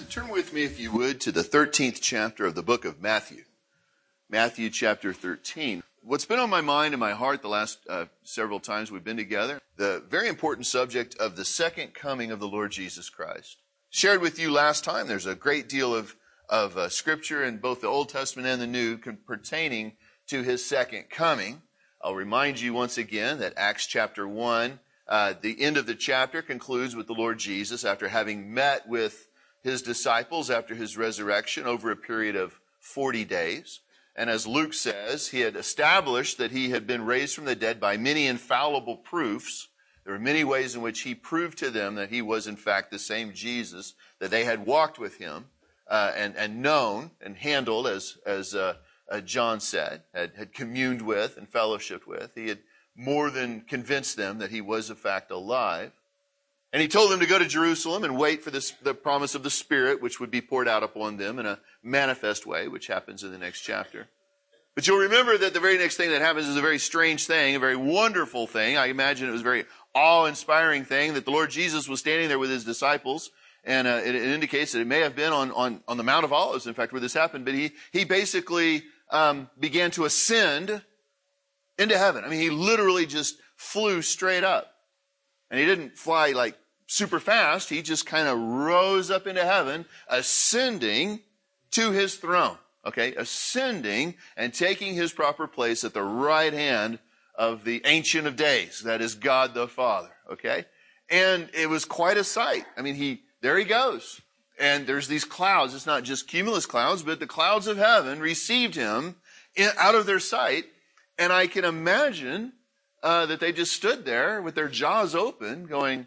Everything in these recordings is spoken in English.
Turn with me, if you would, to the 13th chapter of the book of Matthew. Matthew chapter 13. What's been on my mind and my heart the last several times we've been together, the very important subject of the second coming of the Lord Jesus Christ. Shared with you last time, there's a great deal of scripture in both the Old Testament and the New pertaining to his second coming. I'll remind you once again that Acts chapter 1, the end of the chapter concludes with the Lord Jesus after having met with his disciples after his resurrection over a period of 40 days. And as Luke says, he had established that he had been raised from the dead by many infallible proofs. There were many ways in which he proved to them that he was in fact the same Jesus, that they had walked with him and known and handled, as John said, had communed with and fellowshiped with. He had more than convinced them that he was in fact alive. And he told them to go to Jerusalem and wait for the promise of the Spirit, which would be poured out upon them in a manifest way, which happens in the next chapter. But you'll remember that the very next thing that happens is a very strange thing, a very wonderful thing. I imagine it was a very awe-inspiring thing that the Lord Jesus was standing there with his disciples. And it indicates that it may have been on the Mount of Olives, in fact, where this happened. But he basically began to ascend into heaven. I mean, he literally just flew straight up. And he didn't fly like super fast. He just kind of rose up into heaven, ascending to his throne. Okay, ascending and taking his proper place at the right hand of the Ancient of Days. That is God the Father. Okay, and it was quite a sight. I mean, there he goes. And there's these clouds. It's not just cumulus clouds, but the clouds of heaven received him out of their sight. And I can imagine that they just stood there with their jaws open going,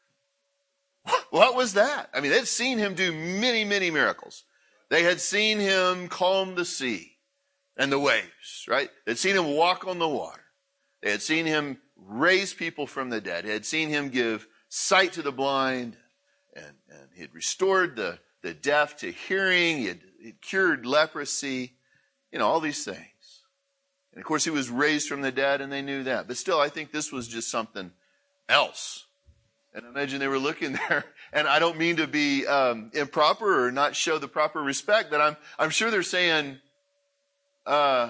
what was that? I mean, they'd seen him do many, many miracles. They had seen him calm the sea and the waves, right? They'd seen him walk on the water. They had seen him raise people from the dead. They had seen him give sight to the blind, and he had restored the deaf to hearing. He had cured leprosy, all these things. And of course, he was raised from the dead, and they knew that. But still, I think this was just something else. And I imagine they were looking there, and I don't mean to be improper or not show the proper respect, but I'm sure they're saying, are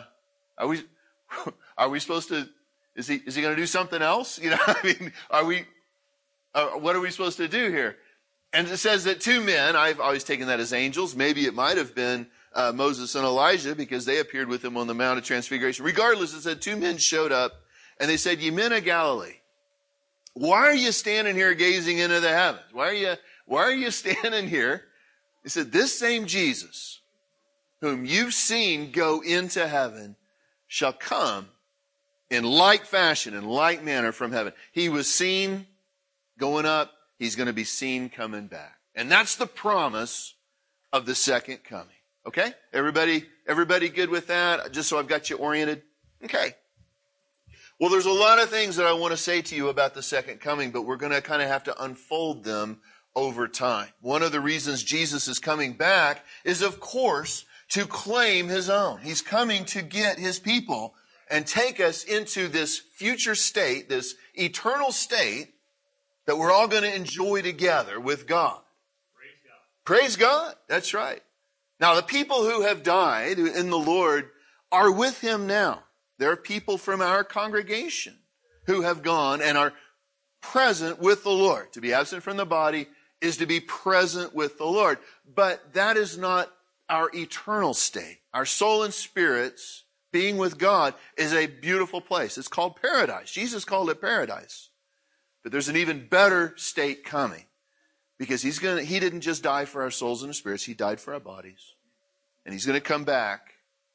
we supposed to? Is he going to do something else? What are we supposed to do here? And it says that two men. I've always taken that as angels. Maybe it might have been Moses and Elijah, because they appeared with him on the Mount of Transfiguration. Regardless, it said two men showed up, and they said, "Ye men of Galilee, why are you standing here gazing into the heavens? Why are you standing here?" He said, "This same Jesus, whom you've seen go into heaven, shall come in like fashion, in like manner from heaven." He was seen going up. He's going to be seen coming back. And that's the promise of the second coming. Okay? Everybody good with that? Just so I've got you oriented? Okay. Well, there's a lot of things that I want to say to you about the second coming, but we're going to kind of have to unfold them over time. One of the reasons Jesus is coming back is, of course, to claim his own. He's coming to get his people and take us into this future state, this eternal state that we're all going to enjoy together with God. Praise God. Praise God. That's right. Now, the people who have died in the Lord are with him now. There are people from our congregation who have gone and are present with the Lord. To be absent from the body is to be present with the Lord. But that is not our eternal state. Our soul and spirits being with God is a beautiful place. It's called paradise. Jesus called it paradise. But there's an even better state coming, because he didn't just die for our souls and spirits. He died for our bodies. And he's going to come back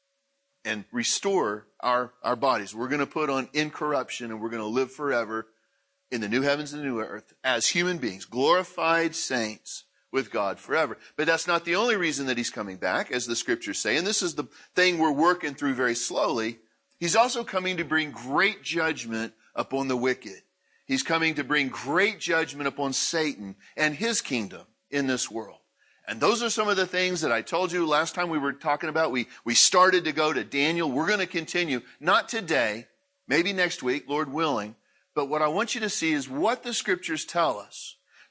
and restore our bodies. We're going to put on incorruption, and we're going to live forever in the new heavens and the new earth as human beings, glorified saints with God forever. But that's not the only reason that he's coming back, as the scriptures say. And this is the thing we're working through very slowly. He's also coming to bring great judgment upon the wicked. He's coming to bring great judgment upon Satan and his kingdom in this world. And those are some of the things that I told you last time we were talking about. We started to go to Daniel. We're going to continue, not today, maybe next week, Lord willing. But what I want you to see is what the scriptures tell us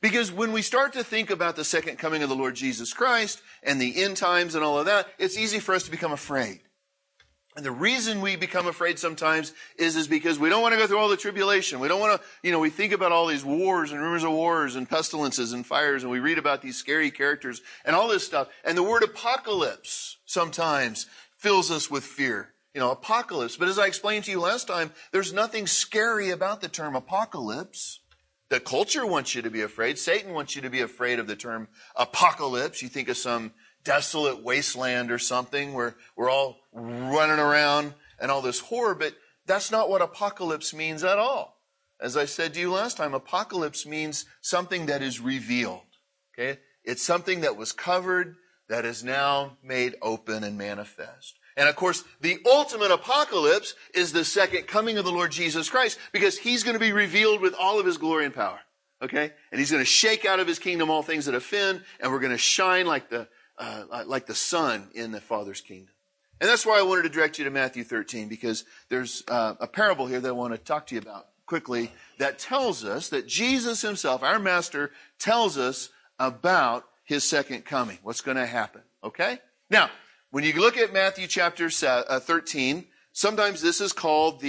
Because when we start to think about the second coming of the Lord Jesus Christ and the end times and all of that, it's easy for us to become afraid. And the reason we become afraid sometimes is because we don't want to go through all the tribulation. We don't want to, we think about all these wars and rumors of wars and pestilences and fires, and we read about these scary characters and all this stuff. And the word apocalypse sometimes fills us with fear. Apocalypse. But as I explained to you last time, there's nothing scary about the term apocalypse. The culture wants you to be afraid. Satan wants you to be afraid of the term apocalypse. You think of some desolate wasteland or something where we're all running around and all this horror, but that's not what apocalypse means at all. As I said to you last time, apocalypse means something that is revealed. Okay? It's something that was covered that is now made open and manifest. And of course, the ultimate apocalypse is the second coming of the Lord Jesus Christ, because he's going to be revealed with all of his glory and power. Okay? And he's going to shake out of his kingdom all things that offend, and we're going to shine like the sun in the Father's kingdom. And that's why I wanted to direct you to Matthew 13, because there's a parable here that I want to talk to you about quickly that tells us that Jesus himself, our master, tells us about his second coming, what's going to happen. Okay? Now, when you look at Matthew chapter 13, sometimes this is called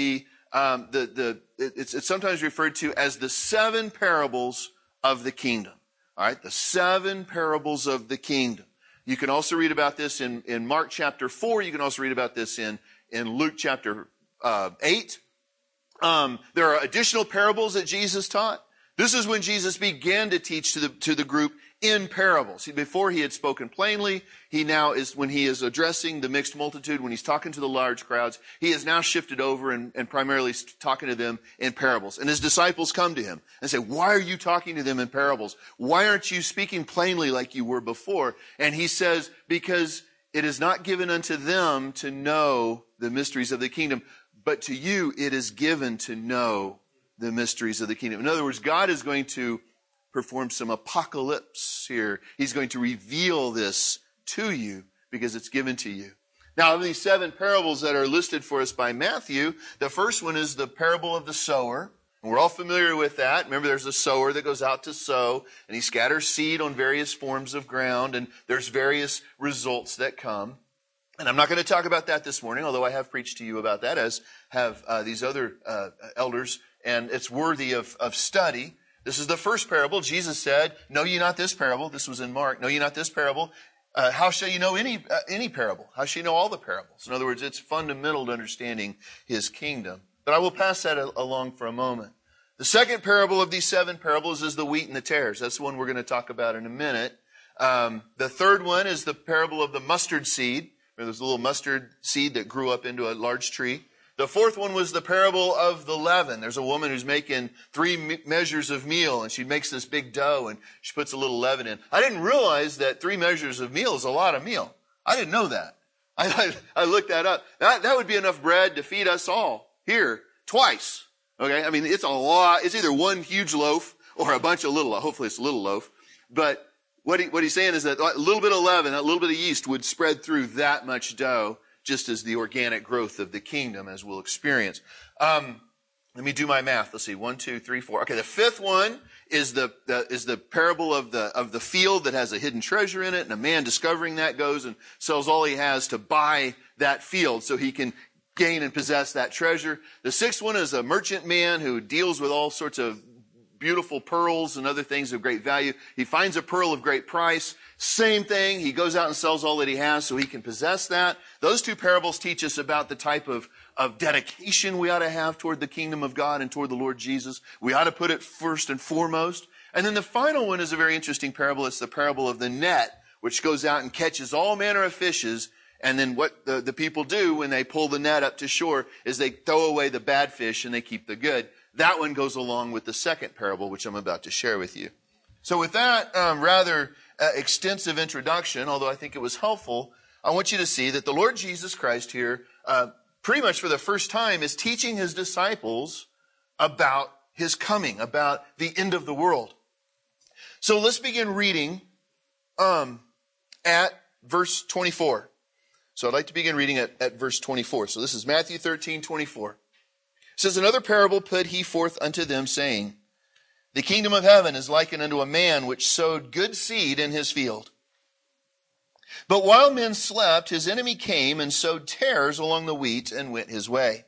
it's sometimes referred to as the 7 parables of the kingdom. All right? The 7 parables of the kingdom. You can also read about this in Mark chapter 4. You can also read about this in Luke chapter 8. There are additional parables that Jesus taught. This is when Jesus began to teach to the group in parables. Before he had spoken plainly, he now is, when he is addressing the mixed multitude, when he's talking to the large crowds, he has now shifted over and primarily talking to them in parables. And his disciples come to him and say, why are you talking to them in parables? Why aren't you speaking plainly like you were before? And he says, because it is not given unto them to know the mysteries of the kingdom, but to you it is given to know the mysteries of the kingdom. In other words, God is going to perform some apocalypse here. He's going to reveal this to you because it's given to you. Now, of these 7 parables that are listed for us by Matthew, the first one is the parable of the sower. And we're all familiar with that. Remember, there's a sower that goes out to sow, and he scatters seed on various forms of ground, and there's various results that come. And I'm not going to talk about that this morning, although I have preached to you about that, as have these other elders, and it's worthy of study. This is the first parable. Jesus said, know ye not this parable? This was in Mark. Know ye not this parable? How shall you know any parable? How shall you know all the parables? In other words, it's fundamental to understanding his kingdom. But I will pass that along for a moment. The second parable of these 7 parables is the wheat and the tares. That's the one we're going to talk about in a minute. The third one is the parable of the mustard seed. There's a little mustard seed that grew up into a large tree. The fourth one was the parable of the leaven. There's a woman who's making 3 measures of meal, and she makes this big dough, and she puts a little leaven in. I didn't realize that 3 measures of meal is a lot of meal. I didn't know that. I looked that up. That would be enough bread to feed us all here twice. Okay? I mean, it's a lot. It's either one huge loaf or a bunch of little, hopefully it's a little loaf. But what he's saying is that a little bit of leaven, a little bit of yeast would spread through that much dough, just as the organic growth of the kingdom, as we'll experience. Let me do my math. Let's see, 1, 2, 3, 4. Okay, the fifth one is the parable of the field that has a hidden treasure in it, and a man discovering that goes and sells all he has to buy that field so he can gain and possess that treasure. The sixth one is a merchant man who deals with all sorts of beautiful pearls and other things of great value. He finds a pearl of great price. Same thing. He goes out and sells all that he has so he can possess that. Those 2 parables teach us about the type of dedication we ought to have toward the kingdom of God and toward the Lord Jesus. We ought to put it first and foremost. And then the final one is a very interesting parable. It's the parable of the net, which goes out and catches all manner of fishes. And then what the people do when they pull the net up to shore is they throw away the bad fish and they keep the good. That one goes along with the second parable, which I'm about to share with you. So with that rather extensive introduction, although I think it was helpful, I want you to see that the Lord Jesus Christ here, pretty much for the first time, is teaching his disciples about his coming, about the end of the world. So let's begin reading at verse 24. So I'd like to begin reading at verse 24. So this is Matthew 13, 24. It says, another parable put he forth unto them, saying, The kingdom of heaven is likened unto a man which sowed good seed in his field. But while men slept, his enemy came and sowed tares along the wheat and went his way.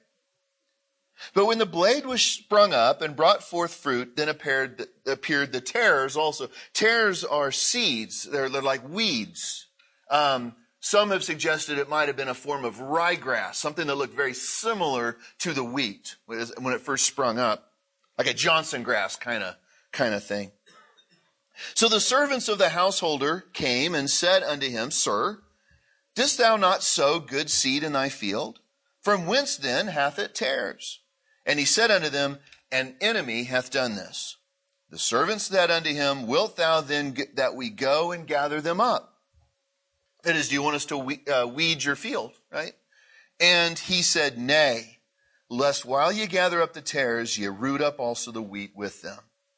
But when the blade was sprung up and brought forth fruit, then appeared the tares also. Tares are seeds. They're like weeds. Some have suggested it might have been a form of ryegrass, something that looked very similar to the wheat when it first sprung up, like a Johnson grass kind of thing. So the servants of the householder came and said unto him, Sir, didst thou not sow good seed in thy field? From whence then hath it tares? And he said unto them, An enemy hath done this. The servants said unto him, Wilt thou then that we go and gather them up? That is, do you want us to weed your field, right? And he said, Nay, lest while ye gather up the tares, ye root up also the wheat with them.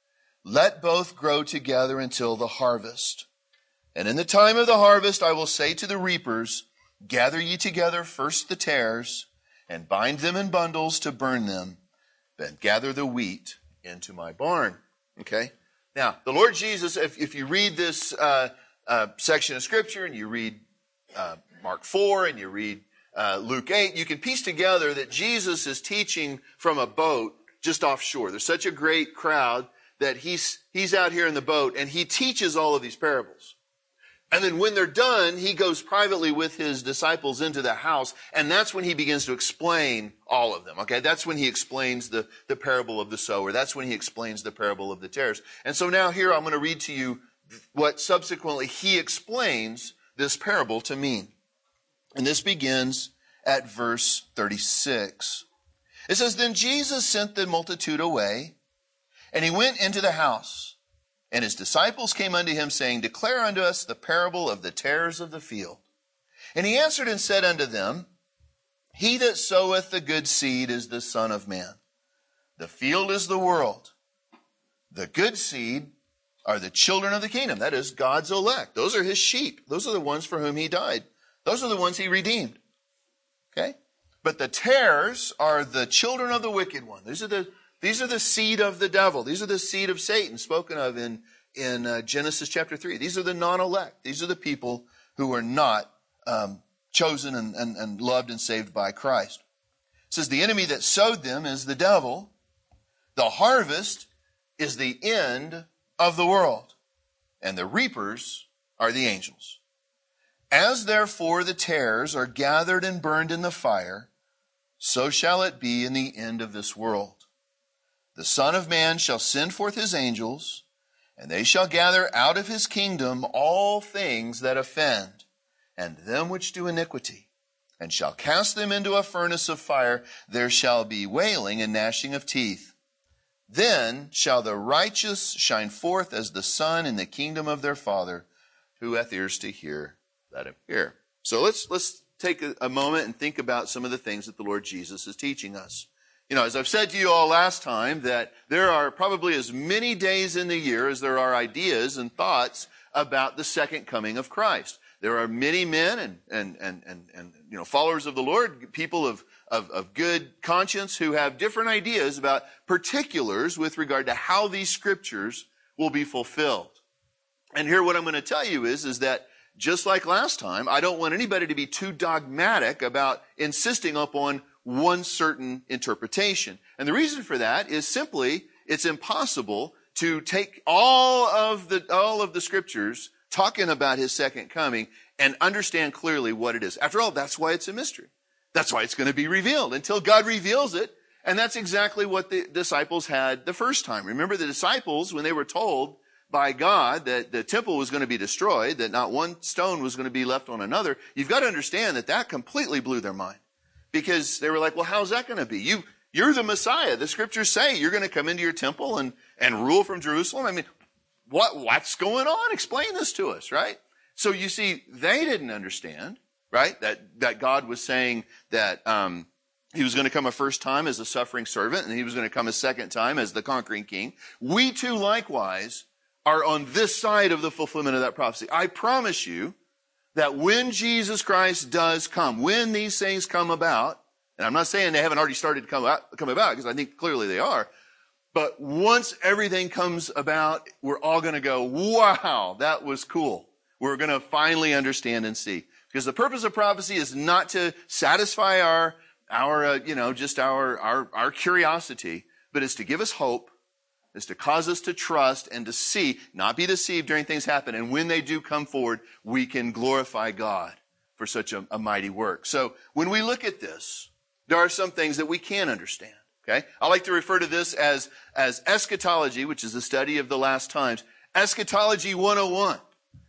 Let both grow together until the harvest. And in the time of the harvest I will say to the reapers, Gather ye together first the tares, and bind them in bundles to burn them, then gather the wheat into my barn. Okay? Now, the Lord Jesus, if you read this section of Scripture, and you read Mark 4, and you read Luke 8, you can piece together that Jesus is teaching from a boat just offshore. There's such a great crowd that he's out here in the boat, and he teaches all of these parables. And then when they're done, he goes privately with his disciples into the house, and that's when he begins to explain all of them. Okay, that's when he explains the parable of the sower. That's when he explains the parable of the tares. And so now here I'm going to read to you what subsequently he explains this parable to mean. And this begins at verse 36. It says, Then Jesus sent the multitude away, and he went into the house. And his disciples came unto him, saying, Declare unto us the parable of the tares of the field. And he answered and said unto them, He that soweth the good seed is the Son of Man. The field is the world. The good seed are the children of the kingdom. That is, God's elect. Those are his sheep. Those are the ones for whom he died. Those are the ones he redeemed. Okay? But the tares are the children of the wicked one. These are the seed of the devil. These are the seed of Satan spoken of in Genesis chapter 3. These are the non-elect. These are the people who are not chosen and loved and saved by Christ. It says the enemy that sowed them is the devil. The harvest is the end of the world. And the reapers are the angels. As therefore the tares are gathered and burned in the fire, so shall it be in the end of this world. The Son of Man shall send forth his angels, and they shall gather out of his kingdom all things that offend, and them which do iniquity, and shall cast them into a furnace of fire. There shall be wailing and gnashing of teeth. Then shall the righteous shine forth as the sun in the kingdom of their Father. Who hath ears to hear, let him hear. So let's take a moment and think about some of the things that the Lord Jesus is teaching us. You know, as I've said to you all last time, that there are probably as many days in the year as there are ideas and thoughts about the second coming of Christ. There are many men and followers of the Lord, people of good conscience who have different ideas about particulars with regard to how these scriptures will be fulfilled. And here what I'm going to tell you is that just like last time, I don't want anybody to be too dogmatic about insisting upon one certain interpretation. And the reason for that is simply it's impossible to take all of the scriptures talking about his second coming and understand clearly what it is. After all, that's why it's a mystery. That's why it's going to be revealed until God reveals it. And that's exactly what the disciples had the first time. Remember the disciples, when they were told by God that the temple was going to be destroyed, that not one stone was going to be left on another, you've got to understand that completely blew their mind. Because they were like, well, how's that going to be? You're the Messiah. The scriptures say you're going to come into your temple and rule from Jerusalem. I mean, what's going on? Explain this to us, right? So you see, they didn't understand, right? That God was saying that he was going to come a first time as a suffering servant, and he was going to come a second time as the conquering king. We too, likewise, are on this side of the fulfillment of that prophecy. I promise you that when Jesus Christ does come, when these things come about, and I'm not saying they haven't already started to come about, because I think clearly they are, But once everything comes about, we're all going to go, wow, that was cool. We're going to finally understand and see. Because the purpose of prophecy is not to satisfy our curiosity, but it's to give us hope, is to cause us to trust and to see, not be deceived during things happen. And when they do come forward, we can glorify God for such a mighty work. So when we look at this, there are some things that we can understand. Okay? I like to refer to this as eschatology, which is the study of the last times. Eschatology 101.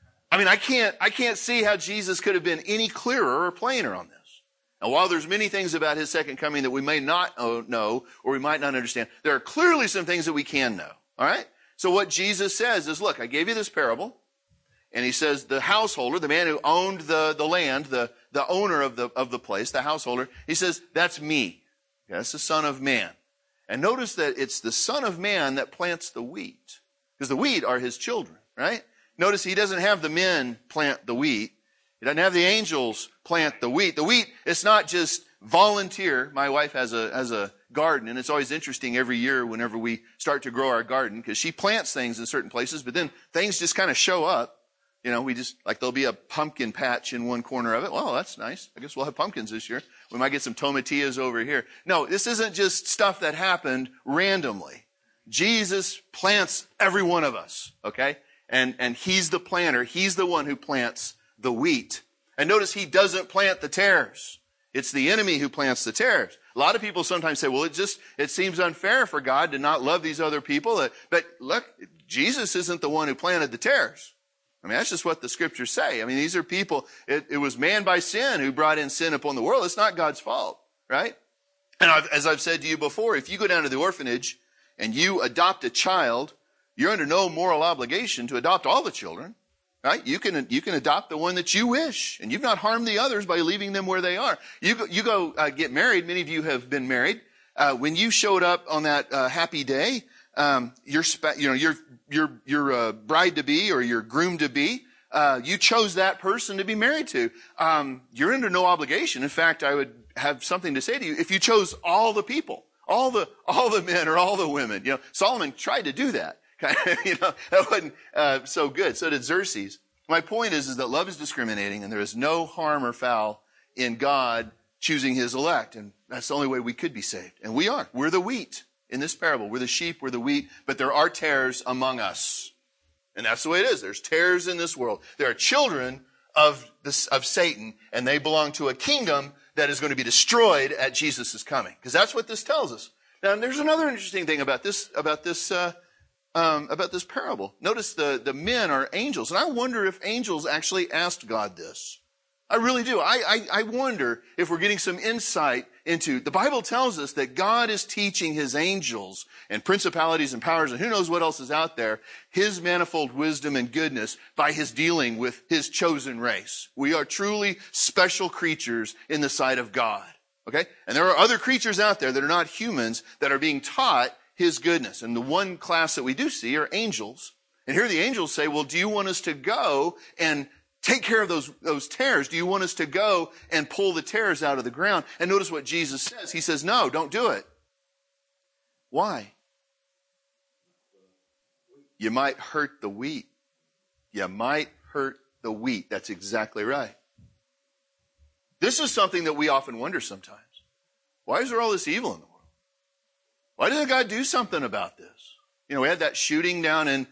I mean, I can't see how Jesus could have been any clearer or plainer on this. Now, while there's many things about his second coming that we may not know or we might not understand, there are clearly some things that we can know. All right? So what Jesus says is, look, I gave you this parable. And he says the householder, the man who owned the land, the owner of the place, the householder, he says, that's me. That's the Son of Man. And notice that it's the Son of Man that plants the wheat. Because the wheat are his children, right? Notice he doesn't have the men plant the wheat. He doesn't have the angels plant the wheat. The wheat, it's not just volunteer. My wife has a garden, and it's always interesting every year whenever we start to grow our garden, because she plants things in certain places, but then things just kind of show up. You know, there'll be a pumpkin patch in one corner of it. Well, that's nice. I guess we'll have pumpkins this year. We might get some tomatillas over here. No, this isn't just stuff that happened randomly. Jesus plants every one of us, okay? And he's the planter. He's the one who plants the wheat. And notice he doesn't plant the tares. It's the enemy who plants the tares. A lot of people sometimes say, well, it seems unfair for God to not love these other people. But look, Jesus isn't the one who planted the tares. I mean, that's just what the scriptures say. I mean, these are people, it was man by sin who brought in sin upon the world. It's not God's fault, right? And as I've said to you before, if you go down to the orphanage and you adopt a child, you're under no moral obligation to adopt all the children, right? You can adopt the one that you wish, and you've not harmed the others by leaving them where they are. You go get married. Many of you have been married. When you showed up on that happy day, your bride to be or your groom to be, you chose that person to be married to. You're under no obligation. In fact, I would have something to say to you. If you chose all the people, all the men or all the women, Solomon tried to do that. That wasn't so good. So did Xerxes. My point is that love is discriminating, and there is no harm or foul in God choosing his elect. And that's the only way we could be saved. And we are. We're the wheat in this parable. We're the sheep, we're the wheat, but there are tares among us. And that's the way it is. There's tares in this world. There are children of Satan, and they belong to a kingdom that is going to be destroyed at Jesus' coming. Because that's what this tells us. Now, there's another interesting thing about this parable. Notice the men are angels. And I wonder if angels actually asked God this. I really do. I wonder if we're getting some insight into, the Bible tells us that God is teaching his angels and principalities and powers and who knows what else is out there, his manifold wisdom and goodness by his dealing with his chosen race. We are truly special creatures in the sight of God. Okay? And there are other creatures out there that are not humans that are being taught his goodness. And the one class that we do see are angels. And here the angels say, well, do you want us to go and take care of those tares? Do you want us to go and pull the tares out of the ground? And notice what Jesus says. He says, no, don't do it. Why? You might hurt the wheat. You might hurt the wheat. That's exactly right. This is something that we often wonder sometimes. Why is there all this evil in the world? Why didn't God do something about this? We had that shooting down in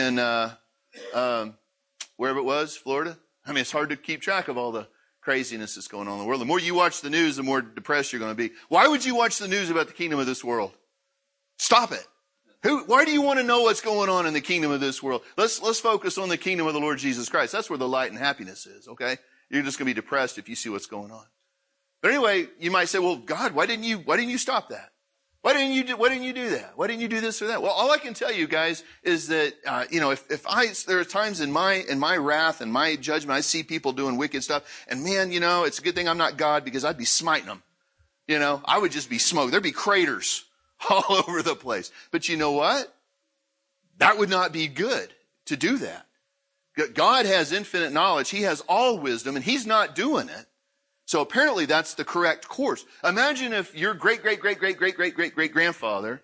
wherever it was, Florida. I mean, it's hard to keep track of all the craziness that's going on in the world. The more you watch the news, the more depressed you're going to be. Why would you watch the news about the kingdom of this world? Stop it. Why do you want to know what's going on in the kingdom of this world? Let's focus on the kingdom of the Lord Jesus Christ. That's where the light and happiness is, okay? You're just going to be depressed if you see what's going on. But anyway, you might say, well, God, why didn't you stop that? Why didn't you do that? Why didn't you do this or that? Well, all I can tell you guys is that, there are times in my wrath and my judgment, I see people doing wicked stuff, and man, it's a good thing I'm not God, because I'd be smiting them. I would just be smoke. There'd be craters all over the place. But you know what? That would not be good to do that. God has infinite knowledge. He has all wisdom, and he's not doing it. So apparently that's the correct course. Imagine if your great-great-great-great-great-great-great-great-grandfather,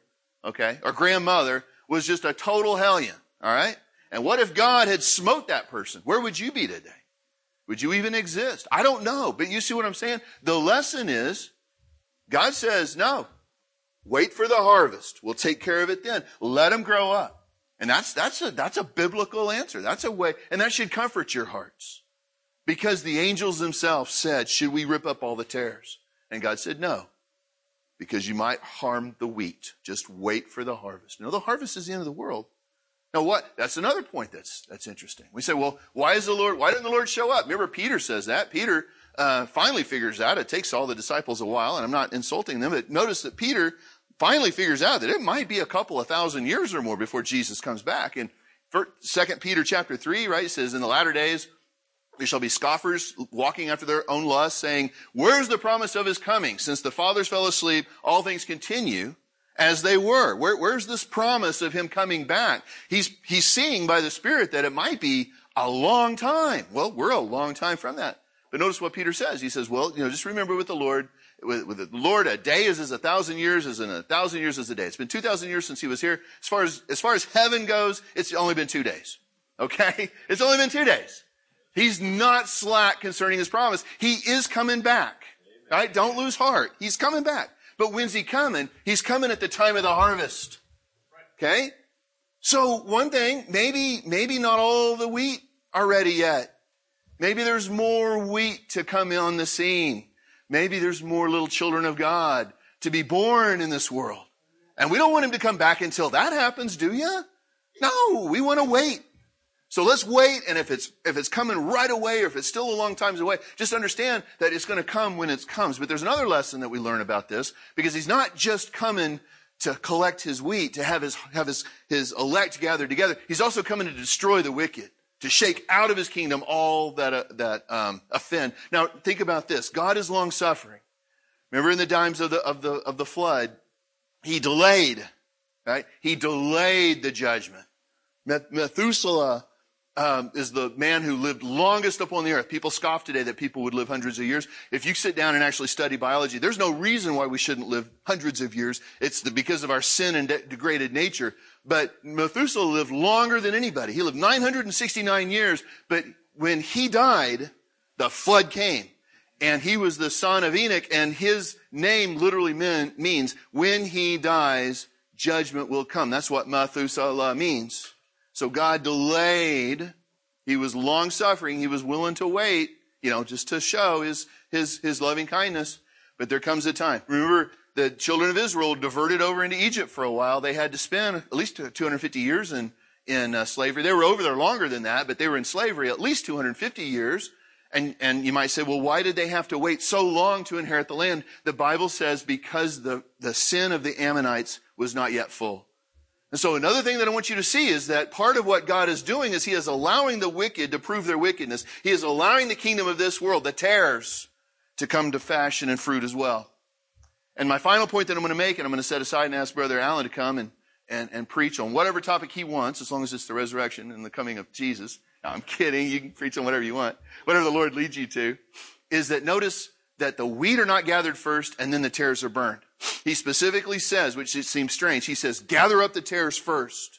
okay, or grandmother was just a total hellion, all right? And what if God had smote that person? Where would you be today? Would you even exist? I don't know, but you see what I'm saying? The lesson is, God says, no, wait for the harvest. We'll take care of it then. Let them grow up. And that's a biblical answer. That's a way, and that should comfort your hearts. Because the angels themselves said, should we rip up all the tares? And God said, no, because you might harm the wheat. Just wait for the harvest. No, the harvest is the end of the world. Now what? That's another point that's interesting. We say, well, why didn't the Lord show up? Remember, Peter says that. Peter finally figures out, it takes all the disciples a while, and I'm not insulting them, but notice that Peter finally figures out that it might be a couple of thousand years or more before Jesus comes back. And 2 Peter chapter 3, right, it says, in the latter days, there shall be scoffers walking after their own lusts, saying, where's the promise of his coming? Since the fathers fell asleep, all things continue as they were. Where's this promise of him coming back? He's seeing by the Spirit that it might be a long time. Well, we're a long time from that. But notice what Peter says. He says, well, just remember with the Lord, with the Lord, a day is as 1,000 years, as in 1,000 years as a day. It's been 2,000 years since he was here. As far as heaven goes, it's only been 2 days. Okay? It's only been 2 days. He's not slack concerning his promise. He is coming back. Right? Don't lose heart. He's coming back. But when's he coming? He's coming at the time of the harvest. Okay? So one thing, maybe not all the wheat are ready yet. Maybe there's more wheat to come on the scene. Maybe there's more little children of God to be born in this world. And we don't want him to come back until that happens, do you? No, we want to wait. So let's wait, and if it's coming right away, or if it's still a long time away, just understand that it's going to come when it comes. But there's another lesson that we learn about this, because he's not just coming to collect his wheat, to have his elect gathered together. He's also coming to destroy the wicked, to shake out of his kingdom all that offend. Now think about this: God is long suffering. Remember, in the times of the flood, he delayed, right? He delayed the judgment. Methuselah is the man who lived longest upon the earth. People scoff today that people would live hundreds of years. If you sit down and actually study biology, there's no reason why we shouldn't live hundreds of years. It's because of our sin and degraded nature. But Methuselah lived longer than anybody. He lived 969 years, but when he died, the flood came. And he was the son of Enoch, and his name literally means, when he dies, judgment will come. That's what Methuselah means. So God delayed. He was long suffering. He was willing to wait, just to show his loving kindness. But there comes a time. Remember, the children of Israel diverted over into Egypt for a while. They had to spend at least 250 years in slavery. They were over there longer than that, but they were in slavery at least 250 years. And you might say, well, why did they have to wait so long to inherit the land? The Bible says because the sin of the Ammonites was not yet full. And so another thing that I want you to see is that part of what God is doing is he is allowing the wicked to prove their wickedness. He is allowing the kingdom of this world, the tares, to come to fashion and fruit as well. And my final point that I'm going to make, and I'm going to set aside and ask Brother Alan to come and preach on whatever topic he wants, as long as it's the resurrection and the coming of Jesus. No, I'm kidding. You can preach on whatever you want. Whatever the Lord leads you to. Is that notice that the wheat are not gathered first and then the tares are burned. He specifically says, which seems strange, he says, gather up the tares first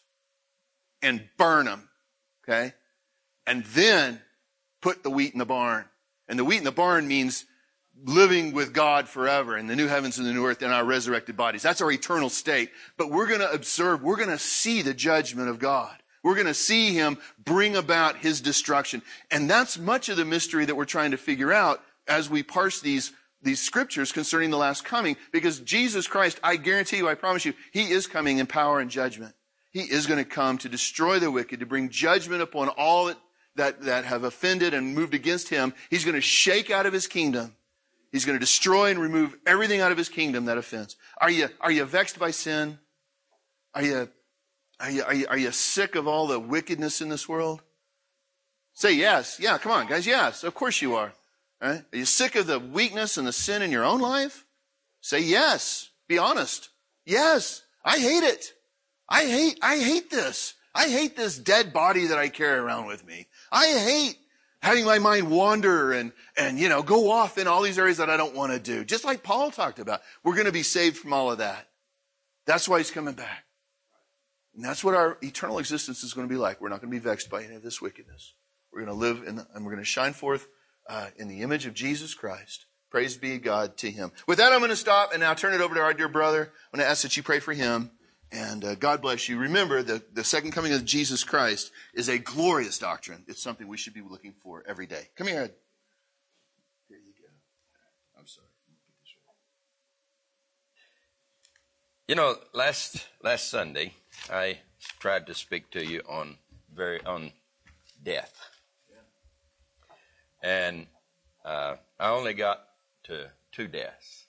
and burn them. Okay? And then put the wheat in the barn. And the wheat in the barn means living with God forever in the new heavens and the new earth in our resurrected bodies. That's our eternal state. But we're going to observe, we're going to see the judgment of God. We're going to see him bring about his destruction. And that's much of the mystery that we're trying to figure out as we parse these scriptures concerning the last coming. Because Jesus Christ, I guarantee you, I promise you, he is coming in power and judgment. He is going to come to destroy the wicked, to bring judgment upon all that have offended and moved against him. He's going to shake out of his kingdom. He's going to destroy and remove everything out of his kingdom that offends. Are you vexed by sin? Are you sick of all the wickedness in this world? Say yes. Yeah, come on, guys. Yes, of course you are. Right? Are you sick of the weakness and the sin in your own life? Say yes. Be honest. Yes. I hate it. I hate this. I hate this dead body that I carry around with me. I hate having my mind wander and go off in all these areas that I don't want to do. Just like Paul talked about. We're going to be saved from all of that. That's why he's coming back. And that's what our eternal existence is going to be like. We're not going to be vexed by any of this wickedness. We're going to live and we're going to shine forth in the image of Jesus Christ. Praise be God to him. With that, I'm going to stop and now turn it over to our dear brother. I'm going to ask that you pray for him. And God bless you. Remember, the second coming of Jesus Christ is a glorious doctrine. It's something we should be looking for every day. Come here, Ed. Here you go. I'm sorry. You know, last Sunday, I tried to speak to you on death. And I only got to 2 deaths.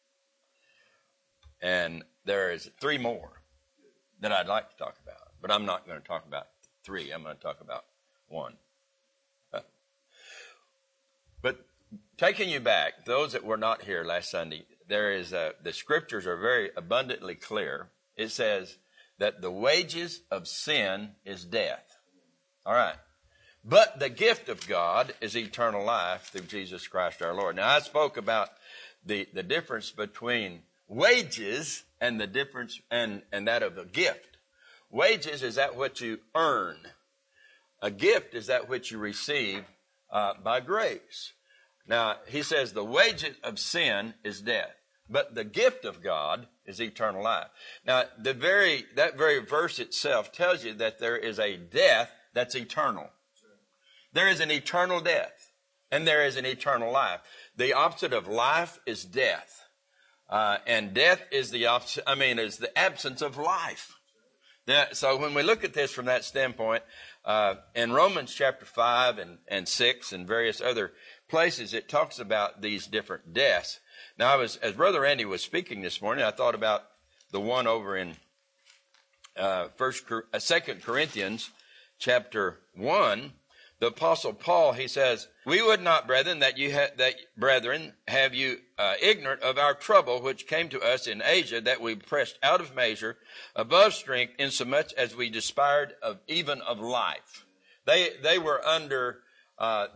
And there is 3 more that I'd like to talk about. But I'm not going to talk about 3. I'm going to talk about 1. But taking you back, those that were not here last Sunday, there is the scriptures are very abundantly clear. It says that the wages of sin is death. All right. But the gift of God is eternal life through Jesus Christ our Lord. Now, I spoke about the difference between wages and the difference and that of a gift. Wages is that what you earn. A gift is that which you receive by grace. Now, he says the wages of sin is death, but the gift of God is eternal life. Now, that very verse itself tells you that there is a death that's eternal. There is an eternal death, and there is an eternal life. The opposite of life is death. And death is the opposite, is the absence of life. So when we look at this from that standpoint, in Romans chapter 5 and 6 and various other places, it talks about these different deaths. Now, as Brother Randy was speaking this morning, I thought about the one over in 2 Corinthians chapter 1. The Apostle Paul, he says, "We would not, brethren, that have you ignorant of our trouble which came to us in Asia, that we pressed out of measure, above strength, insomuch as we despaired of life." They were under. At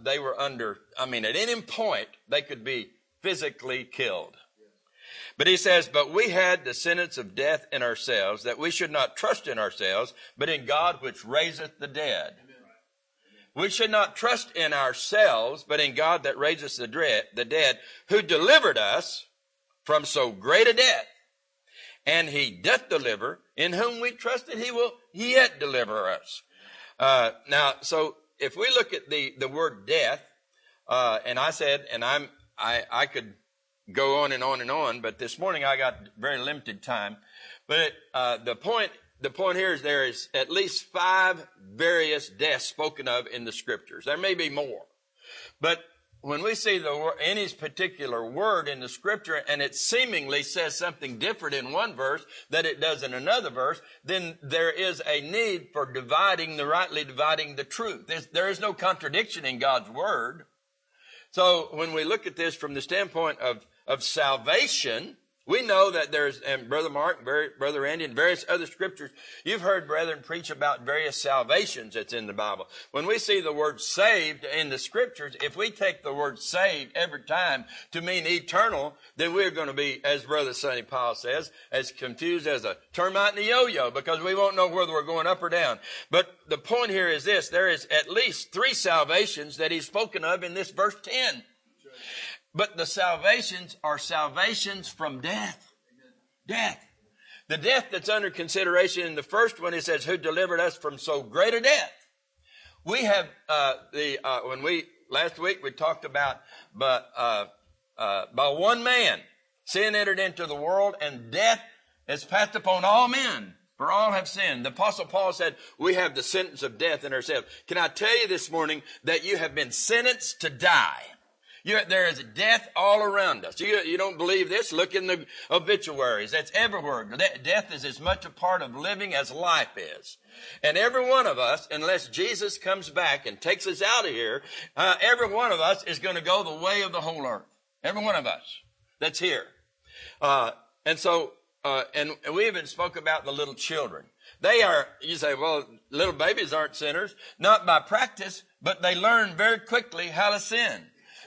any point they could be physically killed. But he says, "But we had the sentence of death in ourselves, that we should not trust in ourselves, but in God which raiseth the dead." We should not trust in ourselves, but in God that raiseth the dead, who delivered us from so great a death. And he doth deliver, in whom we trusted he will yet deliver us. Now, so if we look at the word death, and I said, and I could go on and on and on, but this morning I got very limited time. But the point here is there is at least 5 various deaths spoken of in the scriptures. There may be more. But when we see any particular word in the scripture and it seemingly says something different in one verse than it does in another verse, then there is a need for rightly dividing the truth. There is no contradiction in God's word. So when we look at this from the standpoint of salvation, we know that and Brother Mark, Brother Andy, and various other scriptures, you've heard brethren preach about various salvations that's in the Bible. When we see the word saved in the scriptures, if we take the word saved every time to mean eternal, then we're going to be, as Brother Sonny Paul says, as confused as a termite in a yo-yo, because we won't know whether we're going up or down. But the point here is this: there is at least 3 salvations that he's spoken of in this verse 10. But the salvations are salvations from death. Death. The death that's under consideration in the first one, it says, "who delivered us from so great a death." We have, last week we talked about, by one man, sin entered into the world, and death is passed upon all men. For all have sinned. The Apostle Paul said, we have the sentence of death in ourselves. Can I tell you this morning that you have been sentenced to die? There is death all around us. You don't believe this? Look in the obituaries. That's everywhere. Death is as much a part of living as life is. And every one of us, unless Jesus comes back and takes us out of here, every one of us is going to go the way of the whole earth. Every one of us that's here. And we even spoke about the little children. You say, well, little babies aren't sinners. Not by practice, but they learn very quickly how to sin.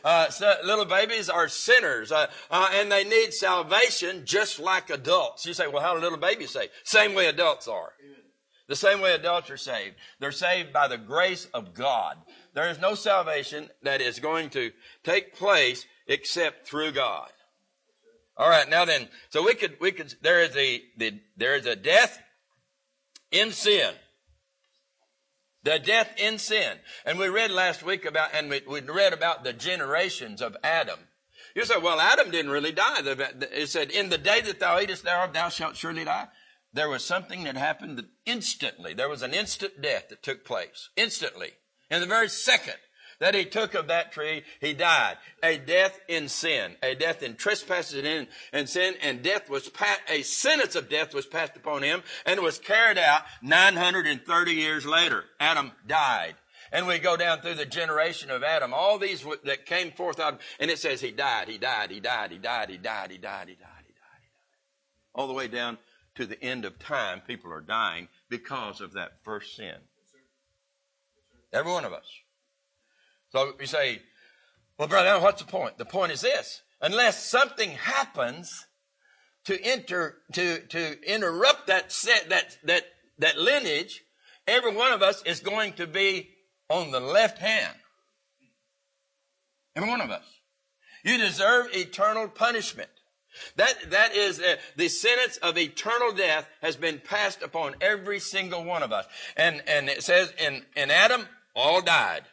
So little babies are sinners, and they need salvation just like adults. You say, well, how do little babies saved? Same way adults are. Amen. The same way adults are saved. They're saved by the grace of God. There is no salvation that is going to take place except through God. All right, now then, so we could there is a death in sin. The death in sin. And we read last week about, and we read about the generations of Adam. You say, well, Adam didn't really die. It said, in the day that thou eatest thereof, thou shalt surely die. There was something that happened instantly. There was an instant death that took place. Instantly. In the very second that he took of that tree, he died. A death in sin. A death in trespasses and sin. And a sentence of death was passed upon him and was carried out 930 years later. Adam died. And we go down through the generation of Adam. All these that came forth out, and it says he died, he died, he died, he died, he died, he died, he died, he died, he died. All the way down to the end of time, people are dying because of that first sin. Every one of us. So you say, well, brother, what's the point? The point is this. Unless something happens to interrupt that lineage, every one of us is going to be on the left hand. Every one of us. You deserve eternal punishment. That is the sentence of eternal death has been passed upon every single one of us. And it says in Adam, all died.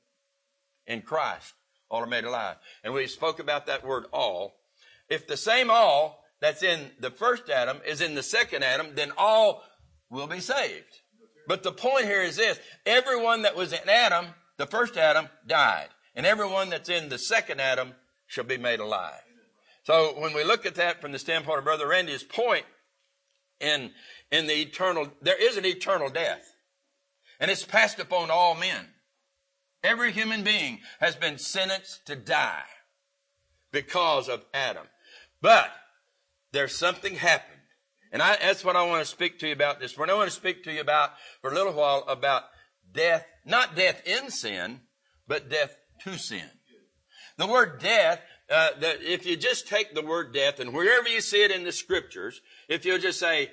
In Christ, all are made alive. And we spoke about that word all. If the same all that's in the first Adam is in the second Adam, then all will be saved. But the point here is this. Everyone that was in Adam, the first Adam, died. And everyone that's in the second Adam shall be made alive. So when we look at that from the standpoint of Brother Randy's point in the eternal, there is an eternal death. And it's passed upon all men. Every human being has been sentenced to die because of Adam. But there's something happened. And that's what I want to speak to you about this morning. I want to speak to you about, for a little while, about death, not death in sin, but death to sin. The word death, if you just take the word death, and wherever you see it in the scriptures, if you'll just say,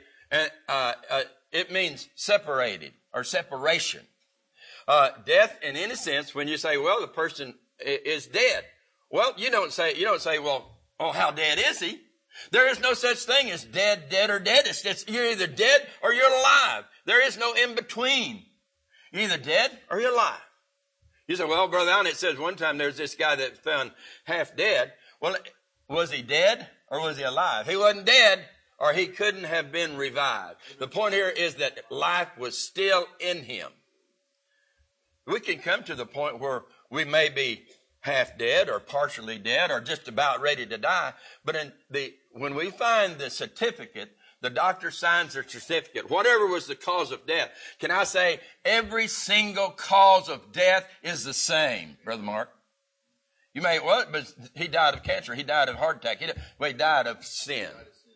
it means separated or separation. Death, in any sense, when you say, well, the person is dead. Well, you don't say, well, oh, how dead is he? There is no such thing as dead, or dead. You're either dead or you're alive. There is no in between. You're either dead or you're alive. You say, well, Brother Allen, it says one time there's this guy that found half dead. Well, was he dead or was he alive? He wasn't dead or he couldn't have been revived. The point here is that life was still in him. We can come to the point where we may be half dead or partially dead or just about ready to die. But when we find the certificate, the doctor signs the certificate, whatever was the cause of death. Can I say every single cause of death is the same, Brother Mark? You may, but he died of cancer. He died of heart attack. He died of sin.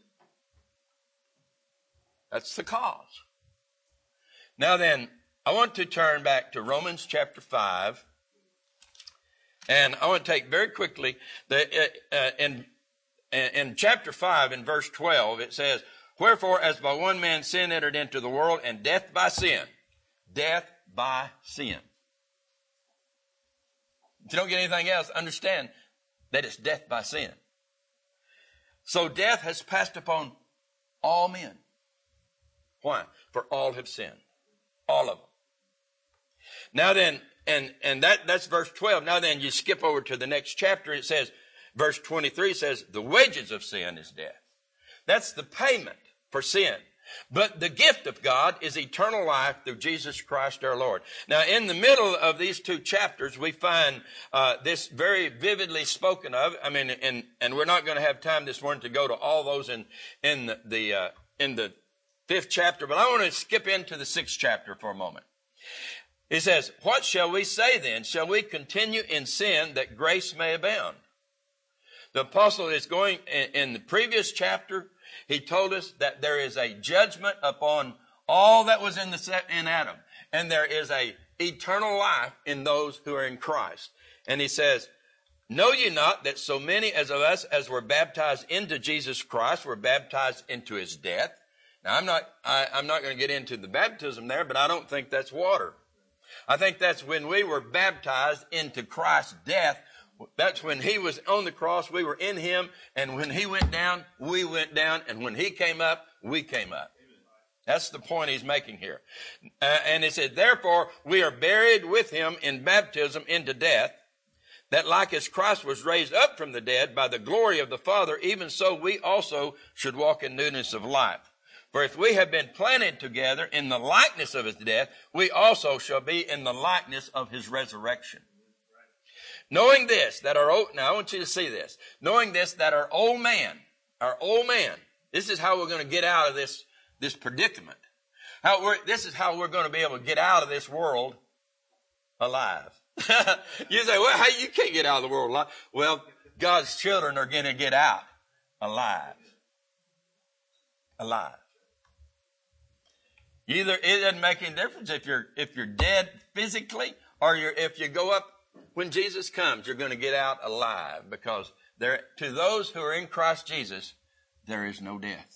That's the cause. Now then, I want to turn back to Romans chapter 5. And I want to take very quickly, in chapter 5, in verse 12, it says, wherefore, as by one man sin entered into the world, and death by sin. Death by sin. If you don't get anything else, understand that it's death by sin. So death has passed upon all men. Why? For all have sinned. All of them. Now then, and that's verse 12. Now then, you skip over to the next chapter. It says, verse 23 says, the wages of sin is death. That's the payment for sin. But the gift of God is eternal life through Jesus Christ our Lord. Now, in the middle of these two chapters, we find this very vividly spoken of. I mean, and we're not going to have time this morning to go to all those in the 5th chapter, but I want to skip into the 6th chapter for a moment. He says, what shall we say then? Shall we continue in sin that grace may abound? The apostle is going, in the previous chapter, he told us that there is a judgment upon all that was in Adam. And there is a eternal life in those who are in Christ. And he says, Know ye not that so many as of us as were baptized into Jesus Christ were baptized into his death? Now, I'm not going to get into the baptism there, but I don't think that's water. I think that's when we were baptized into Christ's death. That's when he was on the cross, we were in him, and when he went down, we went down, and when he came up, we came up. That's the point he's making here. And it said, therefore, we are buried with him in baptism into death, that like as Christ was raised up from the dead by the glory of the Father, even so we also should walk in newness of life. For if we have been planted together in the likeness of his death, we also shall be in the likeness of his resurrection. Knowing this, that now I want you to see this. Knowing this, that our old man, this is how we're going to get out of this predicament. This is how we're going to be able to get out of this world alive. You say, well, you can't get out of the world alive. Well, God's children are going to get out alive. Alive. Either it doesn't make any difference if you're dead physically or if you go up when Jesus comes, you're going to get out alive, because to those who are in Christ Jesus, there is no death.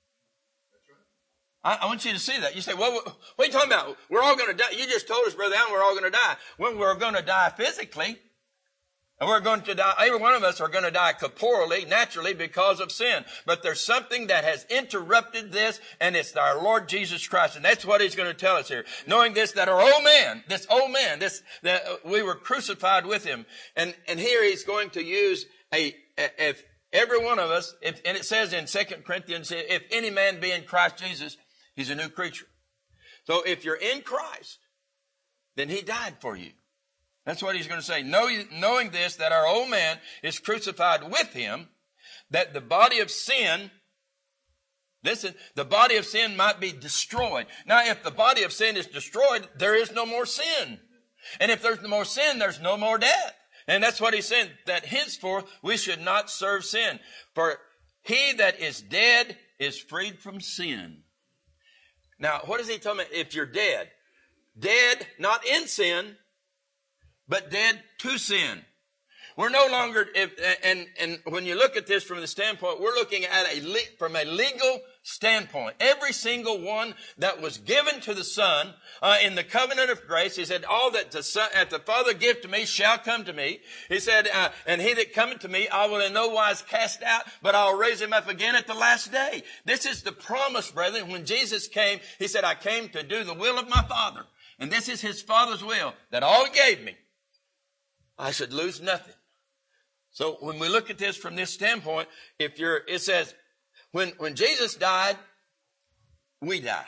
I want you to see that. You say, well, what are you talking about? We're all going to die. You just told us, Brother Allen, we're all going to die. Well, we're going to die physically. And we're going to die, every one of us are going to die corporally, naturally, because of sin. But there's something that has interrupted this, and it's our Lord Jesus Christ. And that's what he's going to tell us here. Knowing this, that our old man, that we were crucified with him. And here he's going to use if every one of us, and it says in 2 Corinthians, if any man be in Christ Jesus, he's a new creature. So if you're in Christ, then he died for you. That's what he's going to say. Knowing this, that our old man is crucified with him, that the body of sin, listen, the body of sin might be destroyed. Now, if the body of sin is destroyed, there is no more sin. And if there's no more sin, there's no more death. And that's what he's saying, that henceforth we should not serve sin. For he that is dead is freed from sin. Now, what is he talking about? If you're dead, not in sin, but dead to sin. We're no longer, and when you look at this from the standpoint, we're looking at from a legal standpoint. Every single one that was given to the Son in the covenant of grace, he said, all that the Father give to me shall come to me. He said, and he that cometh to me, I will in no wise cast out, but I'll raise him up again at the last day. This is the promise, brethren. When Jesus came, he said, I came to do the will of my Father. And this is his Father's will, that all he gave me, I should lose nothing. So when we look at this from this standpoint, it says, when Jesus died, we died.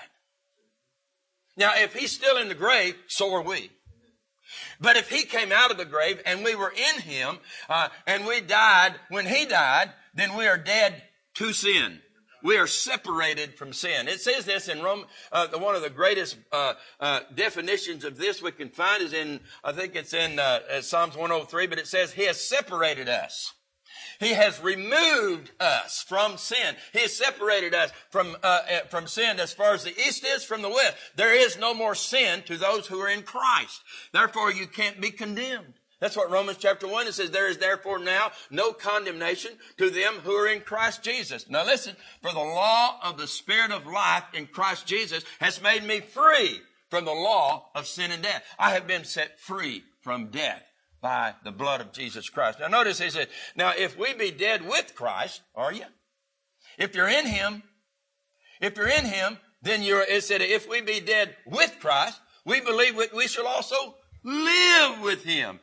Now, if he's still in the grave, so are we. But if he came out of the grave and we were in him, and we died when he died, then we are dead to sin. We are separated from sin. It says this in Rome. One of the greatest definitions of this we can find is I think it's in Psalms 103, but it says, he has separated us. He has removed us from sin. He has separated us from sin as far as the east is from the west. There is no more sin to those who are in Christ. Therefore, you can't be condemned. That's what Romans chapter 1, it says, there is therefore now no condemnation to them who are in Christ Jesus. Now listen, for the law of the Spirit of life in Christ Jesus has made me free from the law of sin and death. I have been set free from death by the blood of Jesus Christ. Now notice he said, now if we be dead with Christ, are you? If you're in him, then it said, if we be dead with Christ, we believe we shall also live with him.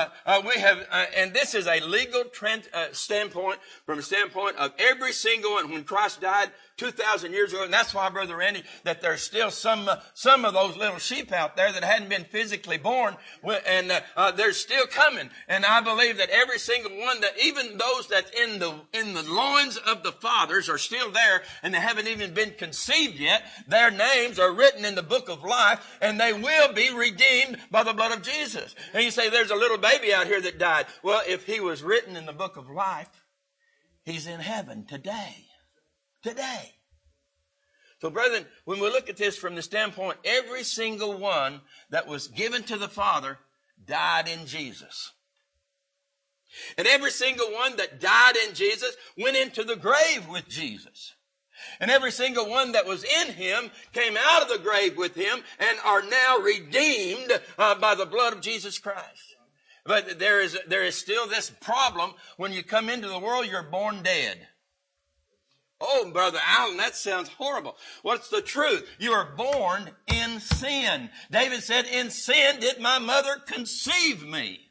And this is a legal standpoint, from the standpoint of every single one. When Christ died 2,000 years ago, and that's why, Brother Randy, that there's still some of those little sheep out there that hadn't been physically born, and they're still coming. And I believe that every single one, that even those that's in the loins of the fathers are still there, and they haven't even been conceived yet. Their names are written in the book of life, and they will be redeemed by the blood of Jesus. And you say, there's a little baby out here that died. Well, if he was written in the book of life, he's in heaven today. Today. So, brethren, when we look at this from the standpoint, every single one that was given to the Father died in Jesus. And every single one that died in Jesus went into the grave with Jesus. And every single one that was in him came out of the grave with him and are now redeemed by the blood of Jesus Christ. But there is still this problem. When you come into the world, you're born dead. Oh, Brother Allen, that sounds horrible. What's the truth? You are born in sin. David said, in sin did my mother conceive me.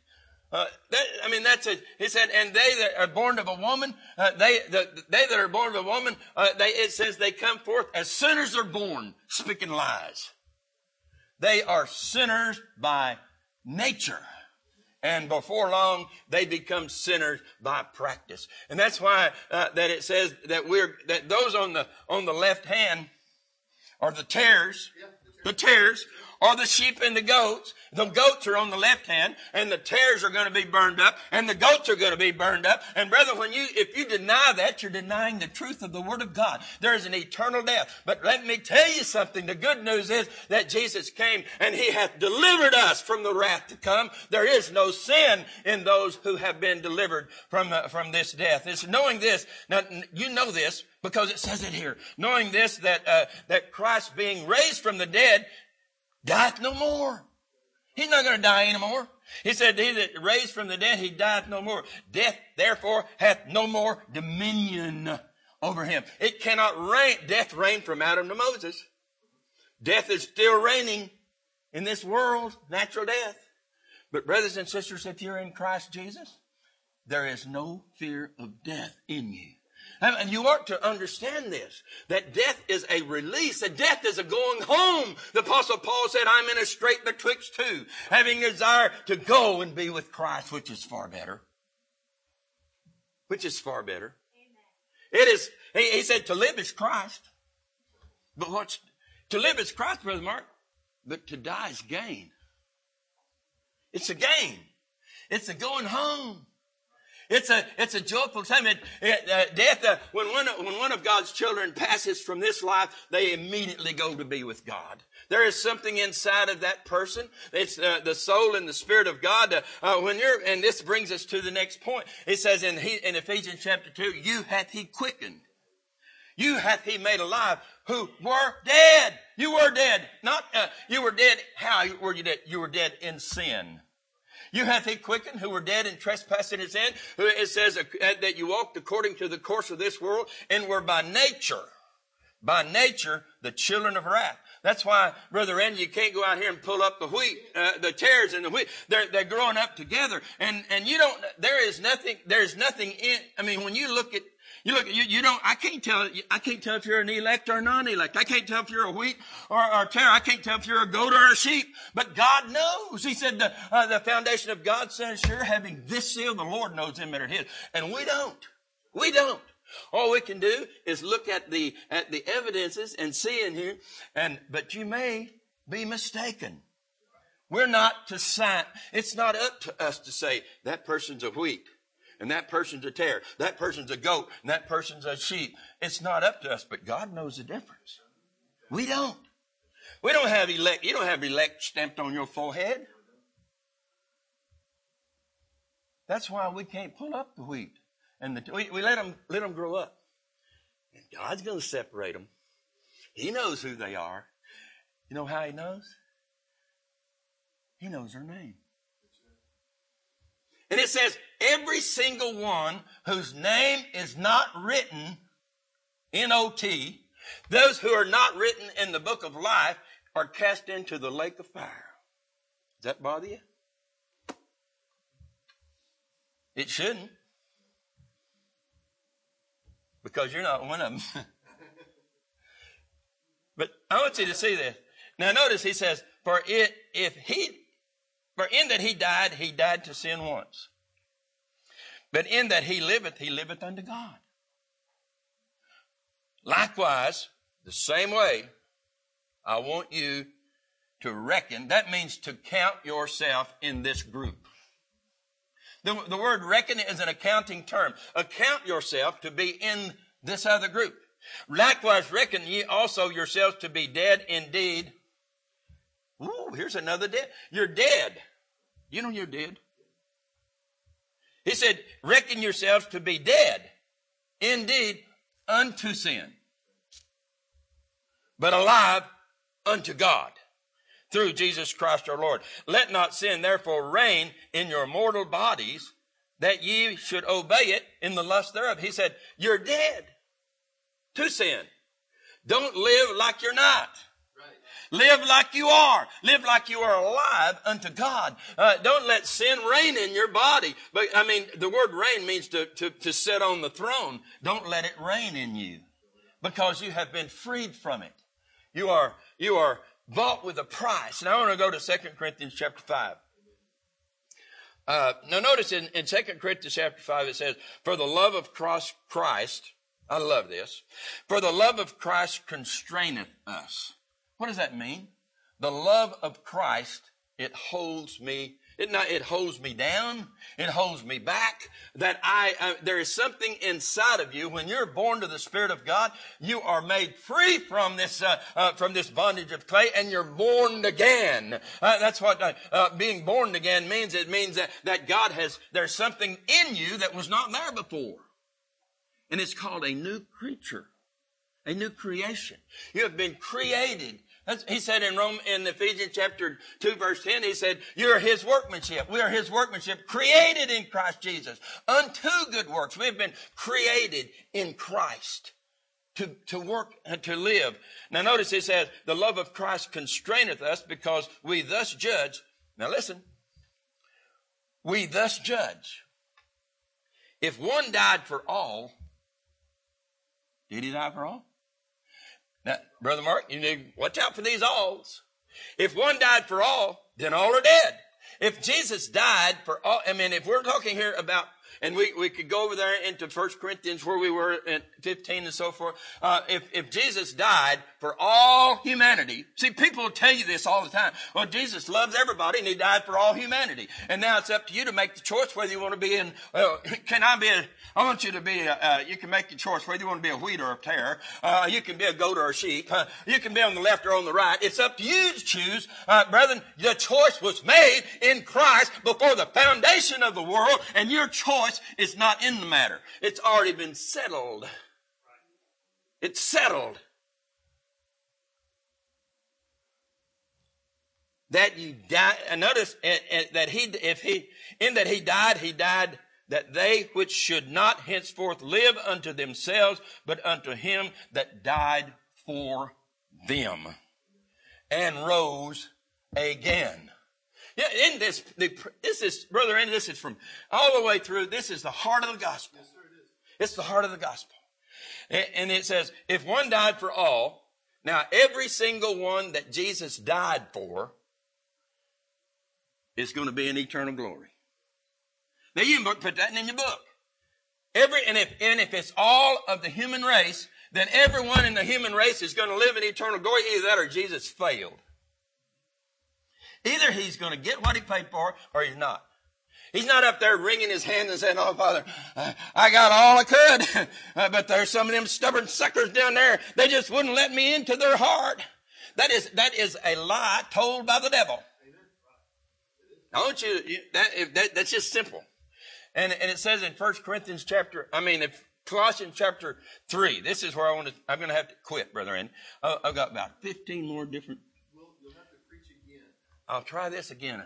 He said, and they that are born of a woman, they that are born of a woman, it says they come forth as sinners are born, speaking lies. They are sinners by nature. And before long, they become sinners by practice. And that's why, that it says that those on the left hand are the tares, or the sheep and the goats. The goats are on the left hand, and the tares are going to be burned up, and the goats are going to be burned up. And brother, if you deny that, you're denying the truth of the Word of God. There is an eternal death. But let me tell you something. The good news is that Jesus came, and he hath delivered us from the wrath to come. There is no sin in those who have been delivered from this death. It's knowing this. Now, you know this because it says it here. Knowing this, that Christ being raised from the dead dieth no more. He's not going to die anymore. He said, he that raised from the dead, he dieth no more. Death, therefore, hath no more dominion over him. It cannot reign. Death reigned from Adam to Moses. Death is still reigning in this world, natural death. But brothers and sisters, if you're in Christ Jesus, there is no fear of death in you. And you ought to understand this, that death is a release, that death is a going home. The Apostle Paul said, I'm in a strait betwixt two, having a desire to go and be with Christ, which is far better. Which is far better. Amen. It is, he said, to live is Christ. But to live is Christ, Brother Mark, but to die is gain. It's a gain. It's a going home. It's a joyful time. Death, when one of God's children passes from this life, they immediately go to be with God. There is something inside of that person. It's the soul and the Spirit of God. And this brings us to the next point. It says in Ephesians chapter 2, you hath he quickened. You hath he made alive who were dead. You were dead. Not, you were dead. How were you dead? You were dead in sin. You hath he quickened who were dead in trespass and sin. It says that you walked according to the course of this world and were by nature, the children of wrath. That's why, Brother Randy, you can't go out here and pull up the wheat, the tares and the wheat. They're growing up together. And there is nothing in, when you look at, I can't tell if you're an elect or non-elect. I can't tell if you're a wheat or a tare. I can't tell if you're a goat or a sheep. But God knows. He said the foundation of God says, sure, having this seal, the Lord knows them that are his. And we don't. All we can do is look at the evidences and see in here. But you may be mistaken. We're not to sign. It's not up to us to say that person's a wheat. And that person's a tare. That person's a goat. And that person's a sheep. It's not up to us, but God knows the difference. We don't. We don't have elect. You don't have elect stamped on your forehead. That's why we can't pull up the wheat. And we let them grow up. And God's going to separate them. He knows who they are. You know how he knows? He knows their name. And it says, every single one whose name is not written, N-O-T, those who are not written in the book of life are cast into the lake of fire. Does that bother you? It shouldn't. Because you're not one of them. But I want you to see this. Now notice he says, For in that he died to sin once. But in that he liveth unto God. Likewise, the same way, I want you to reckon. That means to count yourself in this group. The word reckon is an accounting term. Account yourself to be in this other group. Likewise, reckon ye also yourselves to be dead indeed. Ooh, here's another dead. You're dead. You know you're dead. He said, reckon yourselves to be dead, indeed, unto sin, but alive unto God, through Jesus Christ our Lord. Let not sin therefore reign in your mortal bodies, that ye should obey it in the lust thereof. He said, you're dead to sin. Don't live like you're not. Live like you are. Live like you are alive unto God. Don't let sin reign in your body. But I mean, the word reign means to sit on the throne. Don't let it reign in you, because you have been freed from it. You are bought with a price. And I want to go to 2 Corinthians chapter 5. Now notice in 2 Corinthians chapter 5 it says, for the love of Christ, I love this, for the love of Christ constraineth us. What does that mean? The love of Christ, it holds me. It holds me down. It holds me back. That there is something inside of you. When you're born to the Spirit of God, you are made free from this bondage of clay, and you're born again. That's what being born again means. It means that there's something in you that was not there before, and it's called a new creature, a new creation. You have been created. He said in Ephesians chapter 2 verse 10, he said, you're his workmanship. We are his workmanship, created in Christ Jesus unto good works. We've been created in Christ to work and to live. Now notice he says, the love of Christ constraineth us, because we thus judge. Now listen. We thus judge. If one died for all, did he die for all? Now, Brother Mark, you need to watch out for these alls. If one died for all, then all are dead. If Jesus died for all, I mean, if we're talking here about, and we could go over there into 1 Corinthians where we were at 15 and so forth. If Jesus died for all humanity, see, people will tell you this all the time. Well, Jesus loves everybody and he died for all humanity. And now it's up to you to make the choice whether you want to be in, I want you to be, you can make the choice whether you want to be a wheat or a tare. You can be a goat or a sheep. You can be on the left or on the right. It's up to you to choose. Brethren, the choice was made in Christ before the foundation of the world, and your choice is not in the matter. It's already been settled. It's settled. That you die. And notice that he died that they which should not henceforth live unto themselves, but unto him that died for them and rose again. Yeah, in this is, brother, and this is from all the way through. This is the heart of the gospel. Yes, sir, it is. It's the heart of the gospel. And it says, if one died for all, now every single one that Jesus died for is going to be in eternal glory. Now you can put that in your book. And if it's all of the human race, then everyone in the human race is going to live in eternal glory. Either that or Jesus failed. Either he's going to get what he paid for, or he's not. He's not up there wringing his hands and saying, oh, Father, I got all I could, but there's some of them stubborn suckers down there. They just wouldn't let me into their heart. That is a lie told by the devil. That's just simple. And it says in Colossians chapter 3, this is where I'm going to have to quit, brother. And I've got about 15 more different. You'll have to preach again. I'll try this again.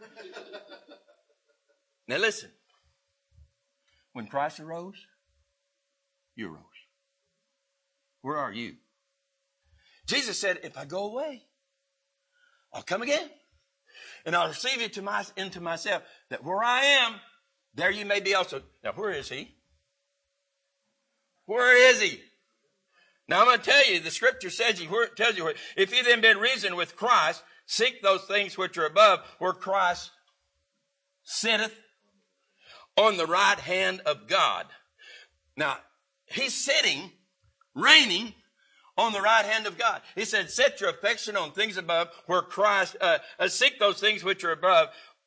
Now listen. When Christ arose, you arose. Where are you? Jesus said, if I go away, I'll come again. And I'll receive you into myself, that where I am, there you may be also. Now, where is he? Where is he? Now, I'm going to tell you, the scripture tells you, if you then been reasoned with Christ, seek those things which are above, where Christ sitteth on the right hand of God. Now, he's sitting, reigning on the right hand of God. He said, set your affection on things above, where Christ, seek those things which are above,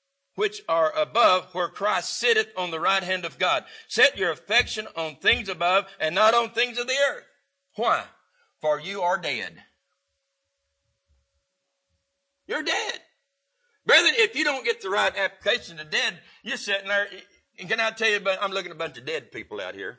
where Christ sitteth on the right hand of God. Set your affection on things above and not on things of the earth. Why? For you are dead. You're dead. Brethren, if you don't get the right application to dead, you're sitting there, can I tell you about, I'm looking at a bunch of dead people out here.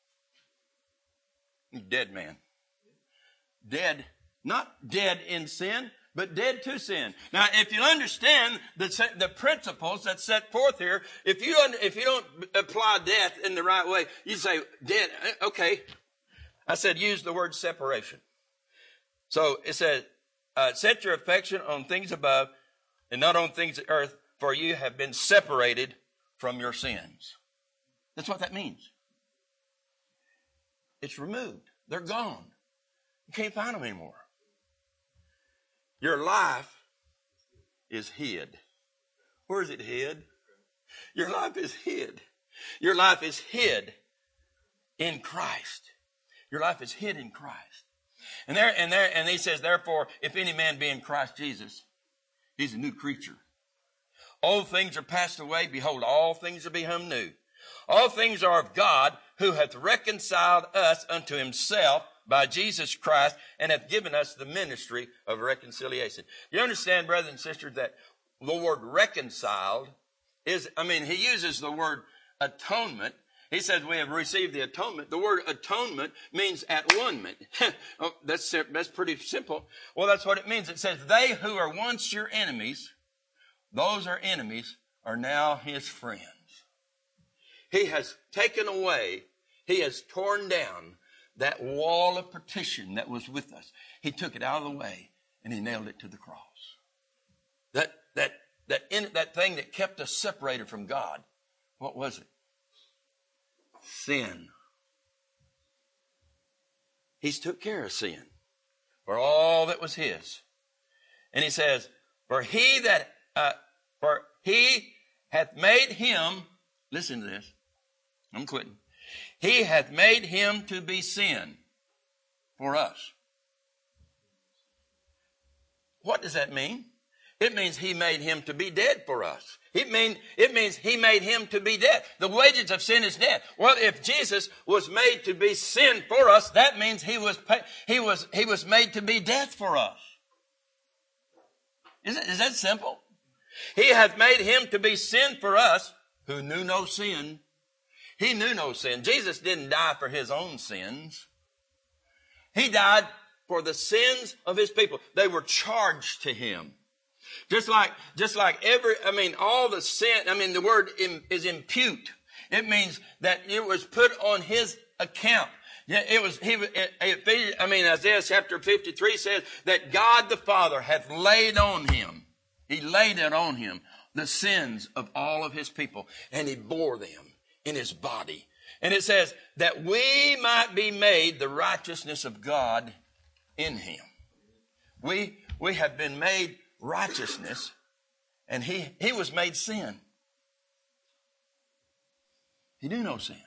Dead man. Dead. Not dead in sin, but dead to sin. Now, if you understand the principles that's set forth here, if you don't apply death in the right way, you say, dead, okay. I said, use the word separation. So it says, set your affection on things above and not on things of earth, for you have been separated from your sins. That's what that means. It's removed. They're gone. You can't find them anymore. Your life is hid. Where is it hid? Your life is hid. Your life is hid in Christ. Your life is hid in Christ. And he says, therefore, if any man be in Christ Jesus, he's a new creature. Old things are passed away. Behold, all things are become new. All things are of God, who hath reconciled us unto himself by Jesus Christ, and hath given us the ministry of reconciliation. You understand, brothers and sisters, that the word reconciled is, he uses the word atonement. He says we have received the atonement. The word atonement means at one-ment. Oh, that's pretty simple. Well, that's what it means. It says, they who are once your enemies, those are enemies, are now his friends. He has taken away, he has torn down that wall of partition that was with us. He took it out of the way and he nailed it to the cross. That thing that kept us separated from God, what was it? Sin. He's took care of sin for all that was his. And he says, for he hath made him, listen to this, I'm quitting. He hath made him to be sin for us. What does that mean? It means he made him to be dead for us. It means he made him to be dead. The wages of sin is death. Well, if Jesus was made to be sin for us, that means he was made to be death for us. Is that simple? He hath made him to be sin for us, who knew no sin. He knew no sin. Jesus didn't die for his own sins. He died for the sins of his people. They were charged to him. Just like all the sin, the word is impute. It means that it was put on his account. Yeah, Isaiah chapter 53 says that God the Father hath laid on him. He laid it on him, the sins of all of his people, and he bore them in his body. And it says that we might be made the righteousness of God in him. We have been made righteousness, and he was made sin. He knew no sin.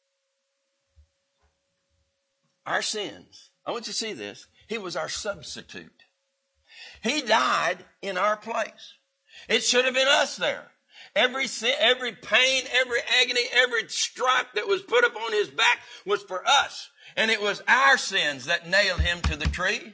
Our sins. I want you to see this. He was our substitute. He died in our place. It should have been us there. Every sin, every pain, every agony, every stripe that was put upon his back was for us. And it was our sins that nailed him to the tree.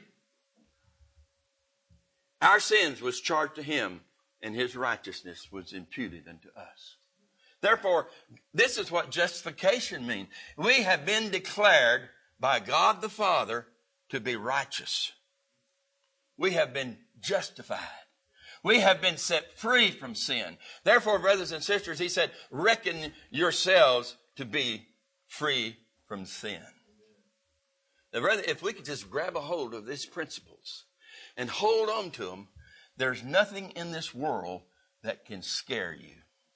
Our sins was charged to him, and his righteousness was imputed unto us. Therefore, this is what justification means. We have been declared by God the Father to be righteous. We have been justified. We have been set free from sin. Therefore, brothers and sisters, he said, reckon yourselves to be free from sin. Now, brother, if we could just grab a hold of these principles and hold on to them, there's nothing in this world that can scare you.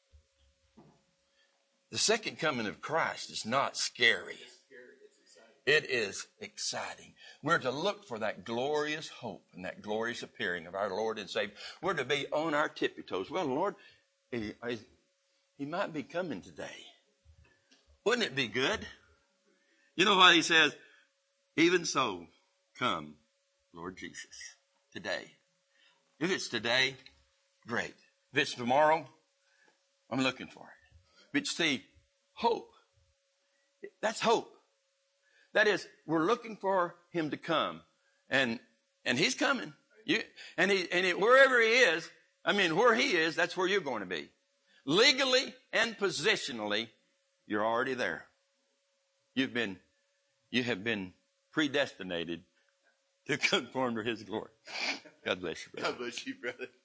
The second coming of Christ is not scary. It is exciting. We're to look for that glorious hope and that glorious appearing of our Lord and Savior. We're to be on our tippy toes. Well, Lord, he might be coming today. Wouldn't it be good? You know what he says? Even so, come, Lord Jesus, today. If it's today, great. If it's tomorrow, I'm looking for it. But see, hope. That's hope. That is, we're looking for him to come, and he's coming. Wherever he is, where he is, that's where you're going to be. Legally and positionally, you're already there. You have been predestinated to conform to his glory. God bless you, brother. God bless you, brother.